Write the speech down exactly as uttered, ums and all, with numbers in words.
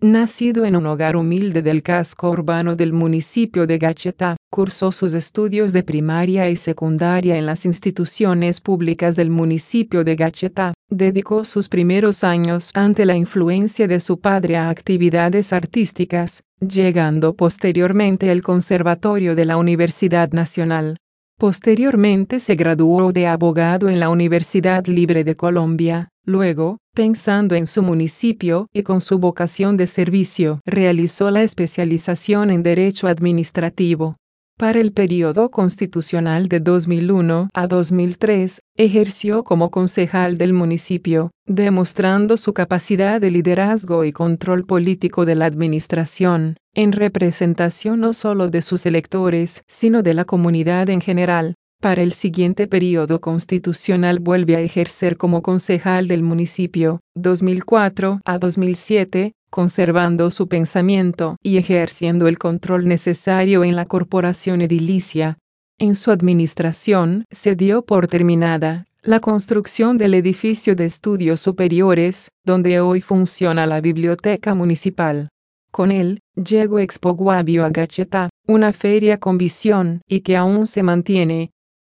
Nacido en un hogar humilde del casco urbano del municipio de Gacheta, cursó sus estudios de primaria y secundaria en las instituciones públicas del municipio de Gacheta. Dedicó sus primeros años ante la influencia de su padre a actividades artísticas, llegando posteriormente al Conservatorio de la Universidad Nacional. Posteriormente se graduó de abogado en la Universidad Libre de Colombia. Luego, pensando en su municipio y con su vocación de servicio, realizó la especialización en Derecho Administrativo. Para el período constitucional de dos mil uno a dos mil tres, ejerció como concejal del municipio, demostrando su capacidad de liderazgo y control político de la administración, en representación no solo de sus electores, sino de la comunidad en general. Para el siguiente período constitucional vuelve a ejercer como concejal del municipio, dos mil cuatro a dos mil siete, conservando su pensamiento y ejerciendo el control necesario en la corporación edilicia. En su administración se dio por terminada la construcción del edificio de estudios superiores, donde hoy funciona la biblioteca municipal. Con él, llegó Expo Guavio a Gacheta, una feria con visión y que aún se mantiene,